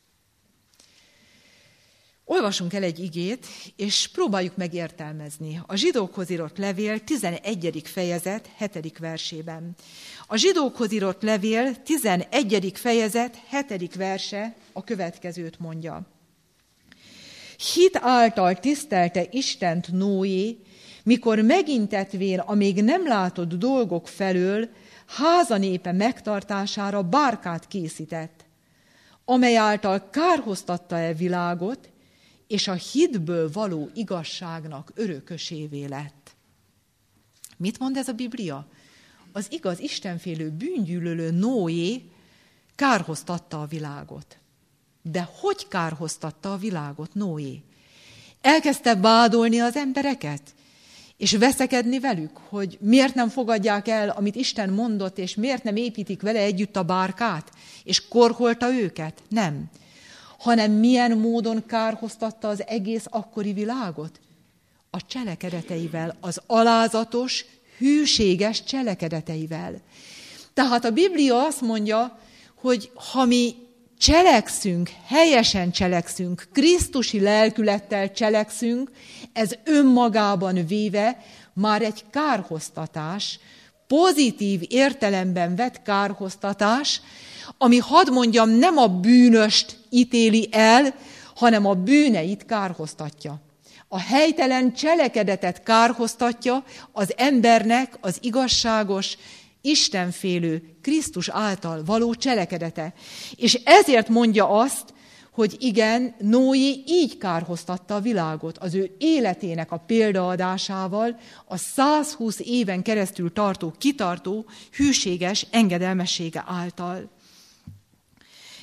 Olvasunk el egy igét, és próbáljuk meg értelmezni. A Zsidókhoz írott levél tizenegyedik fejezet hetedik versében. A Zsidókhoz írott levél tizenegyedik fejezet hetedik verse a következőt mondja. Hit által tisztelte Istent Nóé, mikor megintetvén a még nem látott dolgok felől házanépe megtartására bárkát készített, amely által kárhoztatta-e világot, és a hitből való igazságnak örökösévé lett. Mit mond ez a Biblia? Az igaz, istenfélő, bűngyűlölő Nóé kárhoztatta a világot. De hogy kárhoztatta a világot Nóé? Elkezdte vádolni az embereket, és veszekedni velük, hogy miért nem fogadják el, amit Isten mondott, és miért nem építik vele együtt a bárkát, és korholta őket? Nem. Hanem milyen módon kárhoztatta az egész akkori világot? A cselekedeteivel, az alázatos, hűséges cselekedeteivel. Tehát a Biblia azt mondja, hogy ha mi cselekszünk, helyesen cselekszünk, krisztusi lelkülettel cselekszünk, ez önmagában véve már egy kárhoztatás, pozitív értelemben vett kárhoztatás, ami, hadd mondjam, nem a bűnöst ítéli el, hanem a bűneit kárhoztatja. A helytelen cselekedetet kárhoztatja az embernek az igazságos, istenfélő, Krisztus által való cselekedete. És ezért mondja azt, hogy igen, Nóé így kárhoztatta a világot az ő életének a példaadásával, a százhúsz éven keresztül tartó, kitartó, hűséges engedelmessége által.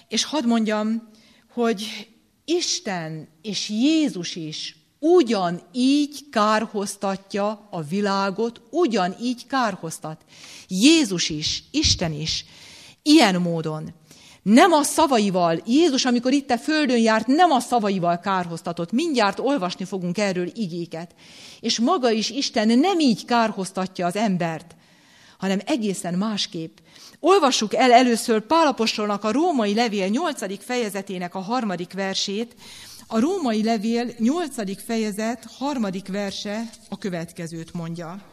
És hadd mondjam, hogy Isten és Jézus is ugyanígy kárhoztatja a világot, ugyanígy kárhoztat. Jézus is, Isten is, ilyen módon. Nem a szavaival, Jézus, amikor itt a földön járt, nem a szavaival kárhoztatott. Mindjárt olvasni fogunk erről igéket. És maga is Isten nem így kárhoztatja az embert, hanem egészen másképp. Olvassuk el először Pál apostolnak a Római levél nyolcadik fejezetének a harmadik versét. A Római levél nyolcadik fejezet harmadik verse a következőt mondja.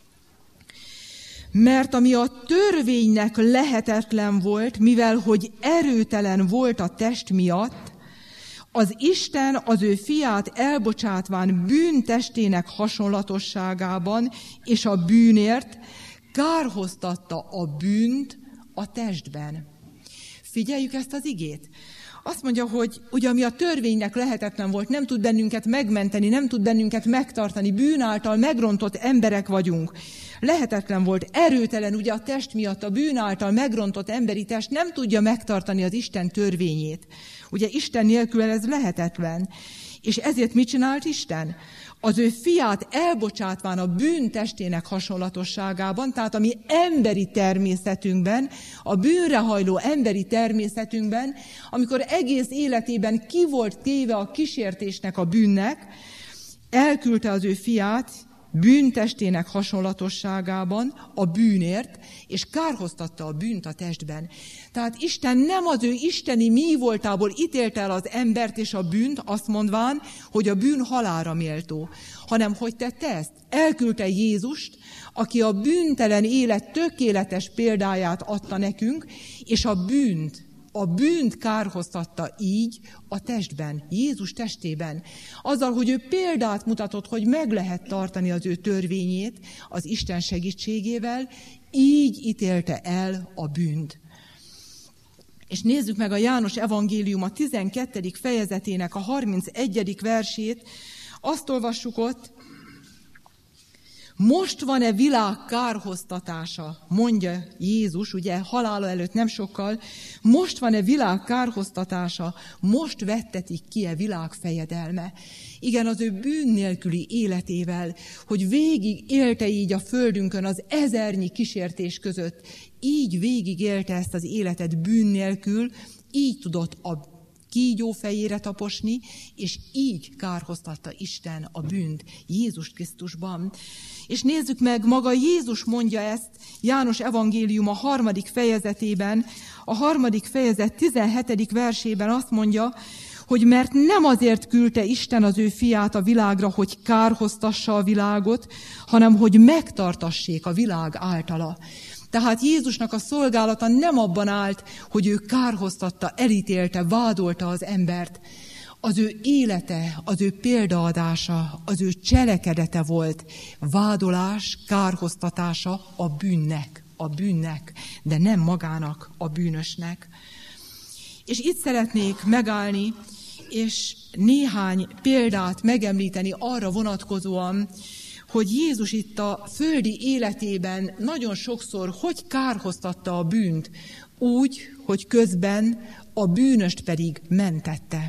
Mert ami a törvénynek lehetetlen volt, mivel hogy erőtelen volt a test miatt, az Isten az ő fiát elbocsátván bűn testének hasonlatosságában és a bűnért kárhoztatta a bűnt a testben. Figyeljük ezt az igét. Azt mondja, hogy ugye ami a törvénynek lehetetlen volt, nem tud bennünket megmenteni, nem tud bennünket megtartani, bűn által megrontott emberek vagyunk. Lehetetlen volt, erőtelen, ugye a test miatt, a bűn által megrontott emberi test nem tudja megtartani az Isten törvényét. Ugye Isten nélkül ez lehetetlen. És ezért mit csinált Isten? Az ő fiát elbocsátván a bűn testének hasonlatosságában, tehát a mi emberi természetünkben, a bűnre hajló emberi természetünkben, amikor egész életében ki volt téve a kísértésnek, a bűnnek, elküldte az ő fiát bűntestének hasonlatosságában a bűnért, és kárhoztatta a bűnt a testben. Tehát Isten nem az ő isteni mi voltából ítélte el az embert és a bűnt, azt mondván, hogy a bűn halálra méltó, hanem hogy tette ezt. Elküldte Jézust, aki a bűntelen élet tökéletes példáját adta nekünk, és a bűnt, a bűnt kárhoztatta így a testben, Jézus testében. Azzal, hogy ő példát mutatott, hogy meg lehet tartani az ő törvényét az Isten segítségével, így ítélte el a bűnt. És nézzük meg a János evangélium a tizenkettedik fejezetének a harmincegyedik versét. Azt olvassuk ott, most van-e világ kárhoztatása, mondja Jézus, ugye halála előtt nem sokkal, most van-e világ kárhoztatása, most vettetik ki-e világ fejedelme. Igen, az ő bűn nélküli életével, hogy végig élte így a földünkön az ezernyi kísértés között, így végig élte ezt az életet bűn nélkül, így tudott a kígyó fejére taposni, és így kárhoztatta Isten a bűnt Jézus Krisztusban. És nézzük meg, maga Jézus mondja ezt János evangélium a harmadik fejezetében, a harmadik fejezet tizenhetedik versében azt mondja, hogy mert nem azért küldte Isten az ő fiát a világra, hogy kárhoztassa a világot, hanem hogy megtartassék a világ általa. Tehát Jézusnak a szolgálata nem abban állt, hogy ő kárhoztatta, elítélte, vádolta az embert. Az ő élete, az ő példaadása, az ő cselekedete volt vádolás, kárhoztatása a bűnnek, a bűnnek, de nem magának, a bűnösnek. És itt szeretnék megállni, és néhány példát megemlíteni arra vonatkozóan, hogy Jézus itt a földi életében nagyon sokszor hogy kárhoztatta a bűnt, úgy, hogy közben a bűnöst pedig mentette.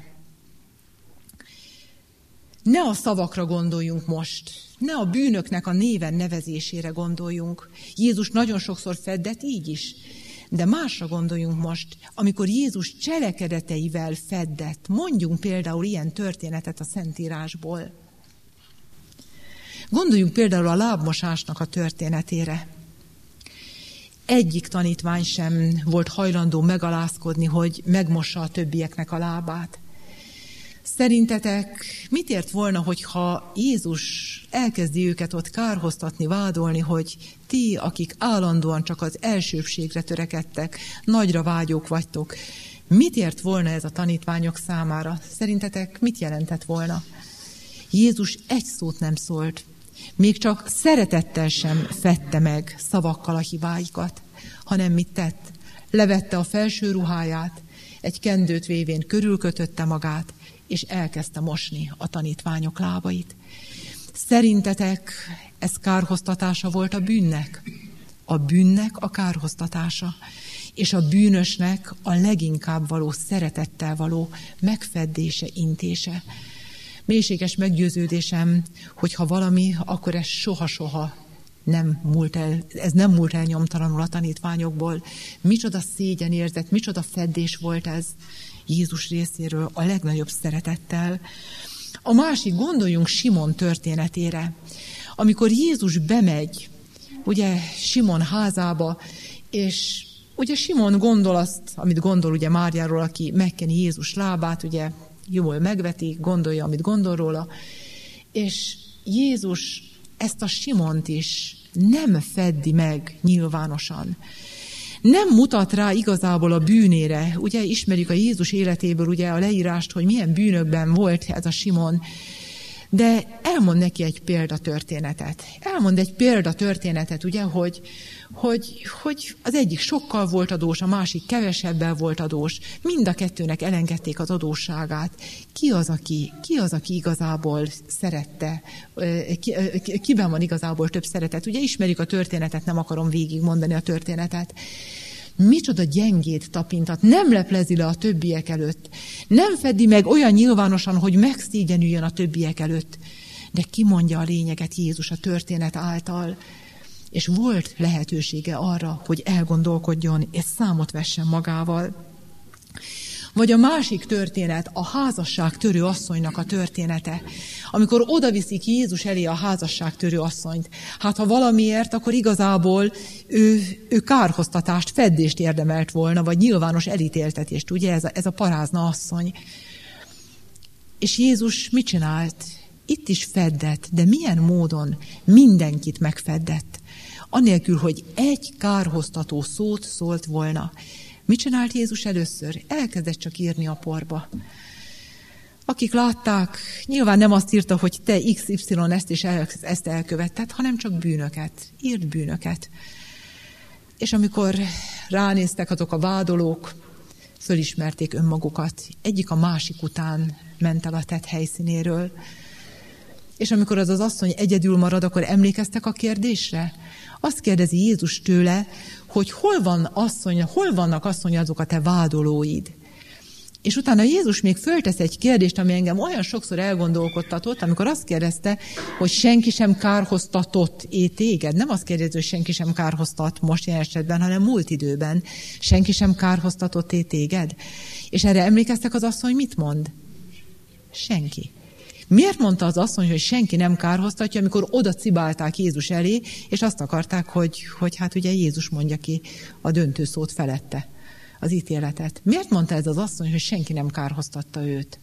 Ne a szavakra gondoljunk most, ne a bűnöknek a néven nevezésére gondoljunk. Jézus nagyon sokszor feddett így is, de másra gondoljunk most, amikor Jézus cselekedeteivel feddett. Mondjunk például ilyen történetet a Szentírásból. Gondoljunk például a lábmosásnak a történetére. Egyik tanítvány sem volt hajlandó megalázkodni, hogy megmossa a többieknek a lábát. Szerintetek mit ért volna, hogyha Jézus elkezdi őket ott kárhoztatni, vádolni, hogy ti, akik állandóan csak az elsőbbségre törekedtek, nagyra vágyók vagytok, mit ért volna ez a tanítványok számára? Szerintetek mit jelentett volna? Jézus egy szót nem szólt, még csak szeretettel sem fedte meg szavakkal a hibáikat, hanem mit tett? Levette a felső ruháját, egy kendőt vévén körülkötötte magát, és elkezdte mosni a tanítványok lábait. Szerintetek ez kárhoztatása volt a bűnnek? A bűnnek a kárhoztatása. és a bűnösnek a leginkább való szeretettel való megfeddése, intése. Mélységes meggyőződésem, hogy ha valami, akkor ez soha-soha nem múlt el, ez nem múlt el nyomtalanul a tanítványokból. Micsoda szégyenérzet, micsoda feddés volt ez Jézus részéről a legnagyobb szeretettel. A másik, gondoljunk Simon történetére. Amikor Jézus bemegy, ugye Simon házába, és ugye Simon gondol azt, amit gondol ugye Máriáról, aki megkeni Jézus lábát, ugye jól megveti, gondolja, amit gondol róla, és Jézus ezt a Simont is nem feddi meg nyilvánosan. Nem mutat rá igazából a bűnére. Ugye ismerjük a Jézus életéből ugye a leírást, hogy milyen bűnökben volt ez a Simon, de elmond neki egy példatörténetet. Elmond egy példatörténetet, ugye, hogy, hogy, hogy az egyik sokkal volt adós, a másik kevesebbel volt adós. Mind a kettőnek elengedték az adósságát. Ki az, aki, ki az, aki igazából szerette? Ki, kiben van igazából több szeretet? Ugye ismerjük a történetet, nem akarom végigmondani a történetet. Micsoda gyengét tapintat, nem leplezi le a többiek előtt, nem fedi meg olyan nyilvánosan, hogy megszégyenüljön a többiek előtt, de kimondja a lényeget Jézus a történet által, és volt lehetősége arra, hogy elgondolkodjon, és számot vessen magával. Vagy a másik történet, a házasságtörő asszonynak a története. Amikor odaviszik Jézus elé a házasságtörő asszonyt, hát ha valamiért, akkor igazából ő, ő kárhoztatást, feddést érdemelt volna, vagy nyilvános elítéltetést, ugye ez a, ez a parázna asszony. És Jézus mit csinált? Itt is feddett, de milyen módon mindenkit megfeddett. Anélkül, hogy egy kárhoztató szót szólt volna. Mit csinált Jézus először? Elkezdett csak írni a porba. Akik látták, nyilván nem azt írta, hogy te iksz ipszilon ezt és ezt elkövetted, hanem csak bűnöket. Írt bűnöket. És amikor ránéztek azok a vádolók, fölismerték önmagukat. Egyik a másik után ment el a tett helyszínéről. És amikor az az asszony egyedül marad, akkor emlékeztek a kérdésre? Azt kérdezi Jézus tőle, hogy hol van asszony, hol vannak asszony azok a te vádolóid? És utána Jézus még föltesz egy kérdést, ami engem olyan sokszor elgondolkodtatott, amikor azt kérdezte, hogy senki sem kárhoztatott-é téged. Nem azt kérdezi, hogy senki sem kárhoztat most ilyen esetben, hanem múlt időben. Senki sem kárhoztatott-é téged? És erre emlékeztek az asszony, mit mond? Senki. Miért mondta az asszony, hogy senki nem kárhoztatja, amikor oda cibálták Jézus elé, és azt akarták, hogy, hogy hát ugye Jézus mondja ki a döntő szót felette, az ítéletet. Miért mondta ez az asszony, hogy senki nem kárhoztatta őt?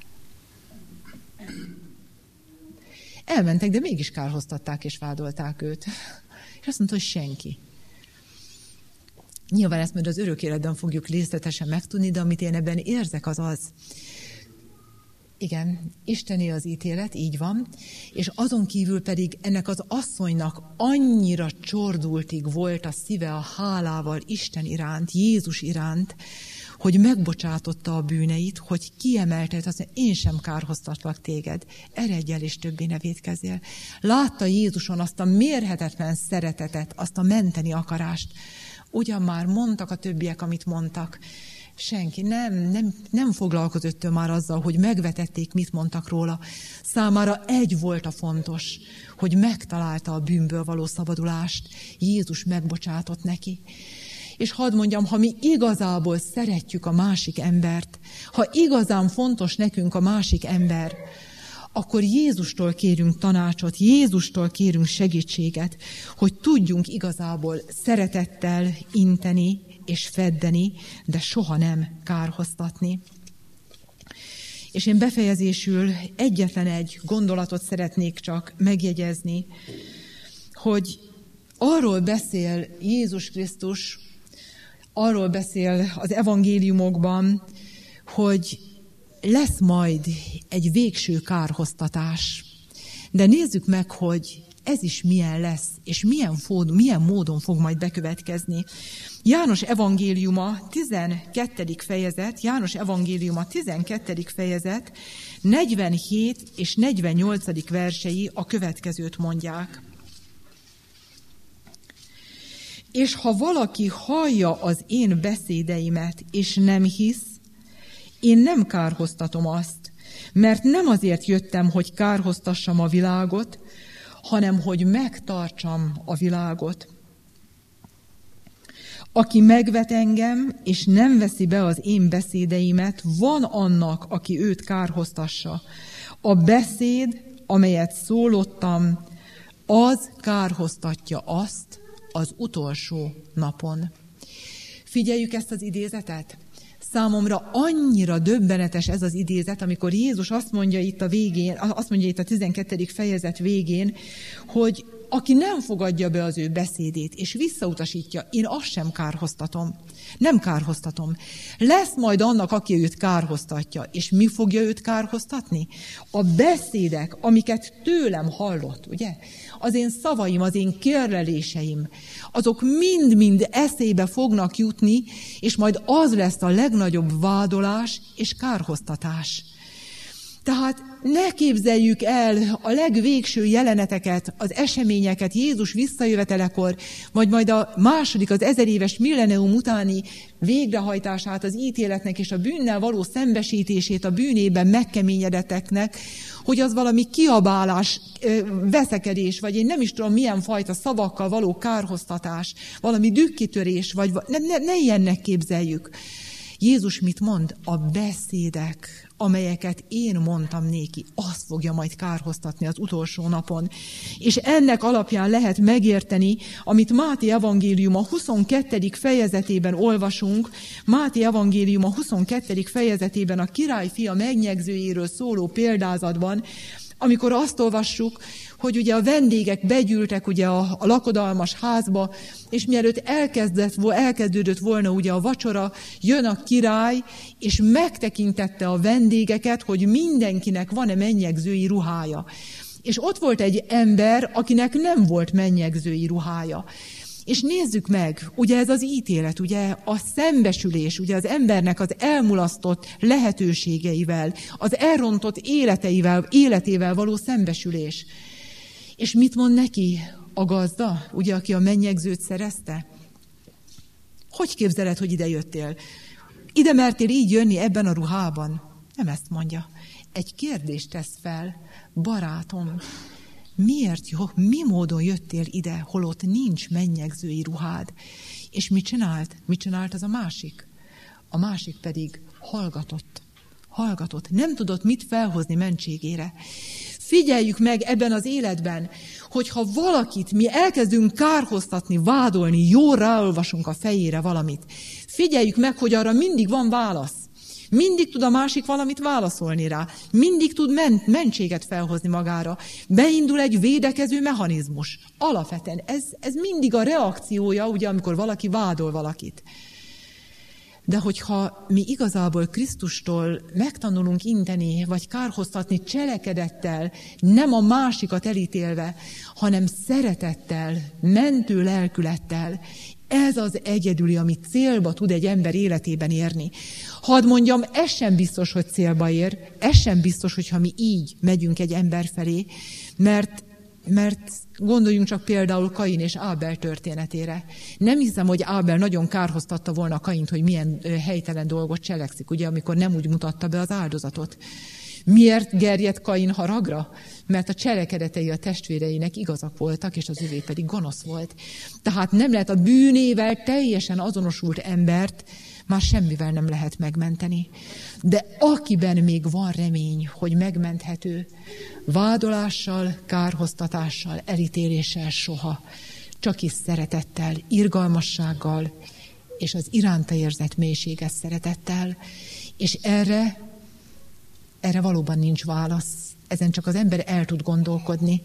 Elmentek, de mégis kárhoztatták és vádolták őt. És azt mondta, hogy senki. Nyilván ezt majd az örök életben fogjuk részletesen megtudni, de amit én ebben érzek, az az, igen, isteni az ítélet, így van, és azon kívül pedig ennek az asszonynak annyira csordultig volt a szíve a hálával Isten iránt, Jézus iránt, hogy megbocsátotta a bűneit, hogy kiemelte, azt mondja, én sem kárhoztatlak téged, eredj el és többé ne vétkezzél. Látta Jézuson azt a mérhetetlen szeretetet, azt a menteni akarást. Ugyan már mondtak a többiek, amit mondtak, senki nem, nem, nem foglalkozott ő már azzal, hogy megvetették, mit mondtak róla. Számára egy volt a fontos, hogy megtalálta a bűnből való szabadulást. Jézus megbocsátott neki. És hadd mondjam, ha mi igazából szeretjük a másik embert, ha igazán fontos nekünk a másik ember, akkor Jézustól kérünk tanácsot, Jézustól kérünk segítséget, hogy tudjunk igazából szeretettel inteni és feddeni, de soha nem kárhoztatni. És én befejezésül egyetlen egy gondolatot szeretnék csak megjegyezni, hogy arról beszél Jézus Krisztus, arról beszél az evangéliumokban, hogy lesz majd egy végső kárhoztatás. De nézzük meg, hogy ez is milyen lesz, és milyen, fód, milyen módon fog majd bekövetkezni. János evangéliuma tizenkettedik fejezet, János evangéliuma tizenkettedik fejezet, negyvenhét és negyvennyolcadik versei a következőt mondják. És ha valaki hallja az én beszédeimet, és nem hisz, én nem kárhoztatom azt, mert nem azért jöttem, hogy kárhoztassam a világot, hanem hogy megtartsam a világot. Aki megvet engem, és nem veszi be az én beszédeimet, van annak, aki őt kárhoztassa. A beszéd, amelyet szólottam, az kárhoztatja azt az utolsó napon. Figyeljük ezt az idézetet. Számomra annyira döbbenetes ez az idézet, amikor Jézus azt mondja itt a végén, azt mondja itt a tizenkettedik fejezet végén, hogy aki nem fogadja be az ő beszédét, és visszautasítja, én azt sem kárhoztatom. Nem kárhoztatom. Lesz majd annak, aki őt kárhoztatja. És mi fogja őt kárhoztatni? A beszédek, amiket tőlem hallott, ugye? Az én szavaim, az én kérleléseim, azok mind-mind eszébe fognak jutni, és majd az lesz a legnagyobb vádolás és kárhoztatás. Tehát ne képzeljük el a legvégső jeleneteket, az eseményeket Jézus visszajövetelekor, vagy majd a második, az ezeréves millenium utáni végrehajtását az ítéletnek és a bűnnel való szembesítését a bűnében megkeményedetteknek, hogy az valami kiabálás, veszekedés, vagy én nem is tudom milyen fajta szavakkal való kárhoztatás, valami dükkitörés, vagy ne, ne, ne ilyennek képzeljük. Jézus mit mond? A beszédek, amelyeket én mondtam néki, azt fogja majd kárhoztatni az utolsó napon. És ennek alapján lehet megérteni, amit Máté evangélium a huszonkettedik fejezetében olvasunk. Máté evangélium a huszonkettedik fejezetében a királyfia megnyegzőjéről szóló példázatban, amikor azt olvassuk, hogy ugye a vendégek begyűltek ugye a, a lakodalmas házba, és mielőtt elkezdett, elkezdődött volna ugye a vacsora, jön a király, és megtekintette a vendégeket, hogy mindenkinek van-e mennyegzői ruhája. És ott volt egy ember, akinek nem volt mennyegzői ruhája. És nézzük meg, ugye ez az ítélet, ugye a szembesülés, ugye az embernek az elmulasztott lehetőségeivel, az elrontott életeivel, életével való szembesülés. És mit mond neki a gazda, ugye, aki a mennyegzőt szerezte? Hogy képzeled, hogy ide jöttél? Ide mertél így jönni ebben a ruhában? Nem ezt mondja. Egy kérdést tesz fel, barátom, miért jó, mi módon jöttél ide, holott nincs mennyegzői ruhád? És mit csinált? Mit csinált az a másik? A másik pedig hallgatott. Hallgatott. Nem tudott mit felhozni mentségére. Figyeljük meg ebben az életben, hogyha valakit mi elkezdünk kárhoztatni, vádolni, jól ráolvasunk a fejére valamit. Figyeljük meg, hogy arra mindig van válasz. Mindig tud a másik valamit válaszolni rá. Mindig tud ment, mentséget felhozni magára. Beindul egy védekező mechanizmus. Alapvetően ez, ez mindig a reakciója, ugye, amikor valaki vádol valakit. De hogyha mi igazából Krisztustól megtanulunk inteni, vagy kárhoztatni cselekedettel, nem a másikat elítélve, hanem szeretettel, mentő lelkülettel, ez az egyedüli, ami célba tud egy ember életében érni. Hadd mondjam, ez sem biztos, hogy célba ér, ez sem biztos, hogyha mi így megyünk egy ember felé, mert Mert gondoljunk csak például Kain és Ábel történetére. Nem hiszem, hogy Ábel nagyon kárhoztatta volna Kaint, hogy milyen helytelen dolgot cselekszik, ugye, amikor nem úgy mutatta be az áldozatot. Miért gerjedt Kain haragra? Mert a cselekedetei a testvéreinek igazak voltak, és az övé pedig gonosz volt. Tehát nem lehet a bűnével teljesen azonosult embert, már semmivel nem lehet megmenteni. De akiben még van remény, hogy megmenthető, vádolással, kárhoztatással, elítéléssel soha, csak is szeretettel, irgalmassággal, és az iránta érzett mélységes szeretettel. És erre, erre valóban nincs válasz. Ezen csak az ember el tud gondolkodni.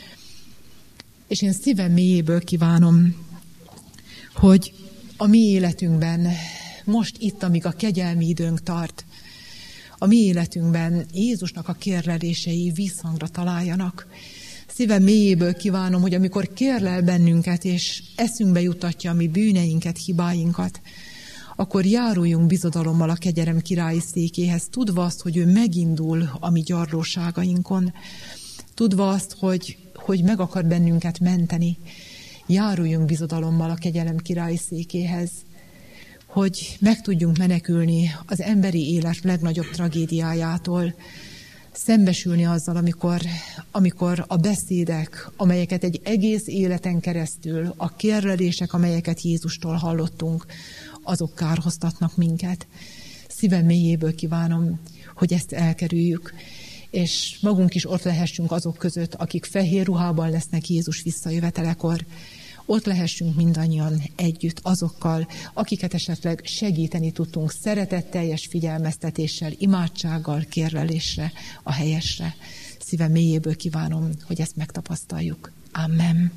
És én szívem mélyéből kívánom, hogy a mi életünkben, most itt, amíg a kegyelmi időnk tart, a mi életünkben Jézusnak a kérlelései visszhangra találjanak. Szívem mélyéből kívánom, hogy amikor kérlel bennünket, és eszünkbe jutatja a mi bűneinket, hibáinkat, akkor járuljunk bizodalommal a kegyelem királyi székéhez, tudva azt, hogy ő megindul a mi gyarlóságainkon, tudva azt, hogy, hogy meg akar bennünket menteni, járuljunk bizodalommal a kegyelem királyi székéhez, hogy meg tudjunk menekülni az emberi élet legnagyobb tragédiájától, szembesülni azzal, amikor, amikor a beszédek, amelyeket egy egész életen keresztül, a kérlelések, amelyeket Jézustól hallottunk, azok kárhoztatnak minket. Szívem mélyéből kívánom, hogy ezt elkerüljük, és magunk is ott lehessünk azok között, akik fehér ruhában lesznek Jézus visszajövetelekor. Ott lehessünk mindannyian együtt azokkal, akiket esetleg segíteni tudtunk szeretetteljes figyelmeztetéssel, imádsággal, kérlelésre, a helyesre. Szívem mélyéből kívánom, hogy ezt megtapasztaljuk. Amen.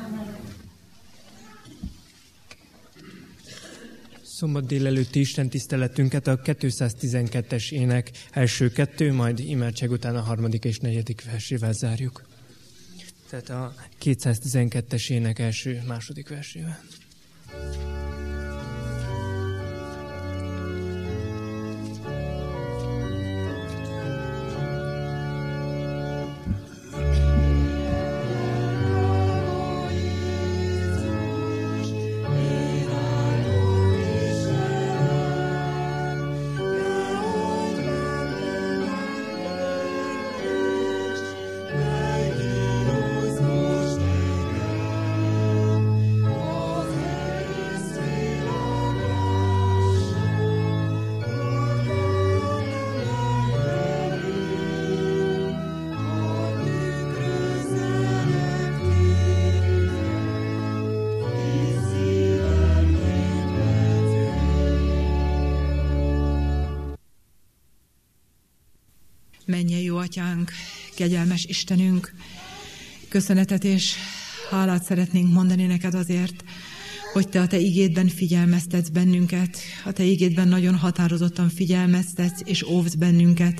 Szombat délelőtti istentiszteletünket a kétszáztizenkettes ének első kettő, majd imádság után a harmadik és negyedik versével zárjuk. Tehát a kétszáztizenkettes ének első, második versével. Mennyei jó Atyánk, kegyelmes Istenünk, köszönetet és hálát szeretnénk mondani neked azért, hogy te a te igédben figyelmeztetsz bennünket, a te igédben nagyon határozottan figyelmeztetsz és óvsz bennünket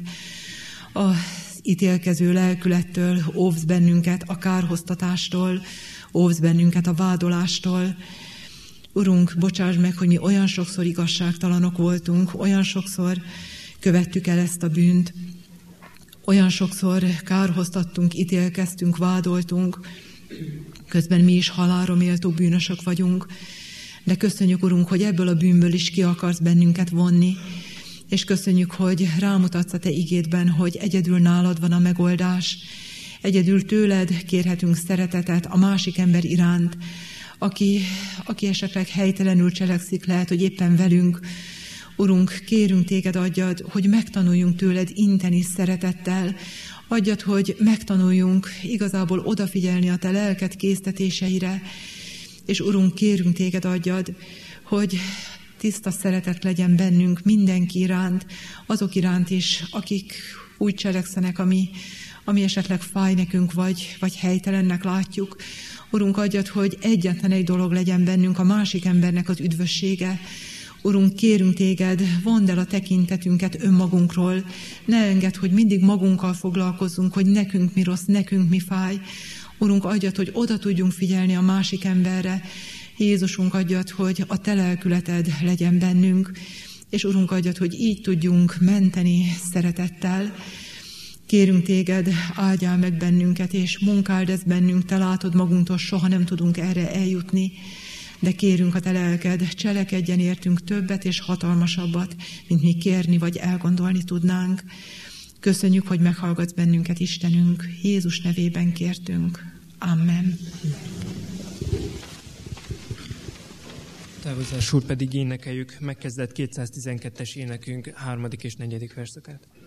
az ítélkező lelkülettől, óvsz bennünket a kárhoztatástól, óvsz bennünket a vádolástól. Urunk, bocsáss meg, hogy mi olyan sokszor igazságtalanok voltunk, olyan sokszor követtük el ezt a bűnt, olyan sokszor kárhoztattunk, ítélkeztünk, vádoltunk, közben mi is halálra méltó bűnösök vagyunk, de köszönjük, Urunk, hogy ebből a bűnből is ki akarsz bennünket vonni, és köszönjük, hogy rámutatsz a te igédben, hogy egyedül nálad van a megoldás, egyedül tőled kérhetünk szeretetet a másik ember iránt, aki, aki esetleg helytelenül cselekszik, lehet, hogy éppen velünk. Urunk, kérünk téged, adjad, hogy megtanuljunk tőled inteni szeretettel, adjad, hogy megtanuljunk igazából odafigyelni a te lelked késztetéseire, és Urunk, kérünk téged, adjad, hogy tiszta szeretet legyen bennünk mindenki iránt, azok iránt is, akik úgy cselekszenek, ami, ami esetleg fáj nekünk, vagy, vagy helytelennek látjuk. Urunk, adjad, hogy egyetlen egy dolog legyen bennünk, a másik embernek az üdvössége. Urunk, kérünk téged, vondd el a tekintetünket önmagunkról, ne engedd, hogy mindig magunkkal foglalkozzunk, hogy nekünk mi rossz, nekünk mi fáj. Urunk, adjad, hogy oda tudjunk figyelni a másik emberre. Jézusunk, adjad, hogy a te lelkületed legyen bennünk, és Urunk, adjad, hogy így tudjunk menteni szeretettel. Kérünk téged, áldjál meg bennünket, és munkáld ezt bennünk, te látod magunktól, soha nem tudunk erre eljutni, de kérünk a te lelked, cselekedjen értünk többet és hatalmasabbat, mint mi kérni vagy elgondolni tudnánk. Köszönjük, hogy meghallgatsz bennünket, Istenünk, Jézus nevében kértünk. Amen. Távozásul pedig énekeljük megkezdett kétszáztizenkettes énekünk harmadik és negyedik verszakát.